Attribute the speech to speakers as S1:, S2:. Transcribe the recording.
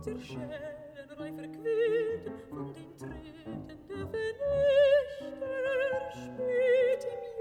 S1: unser Schälenreif verquält von den Tränen der Vernichter spät im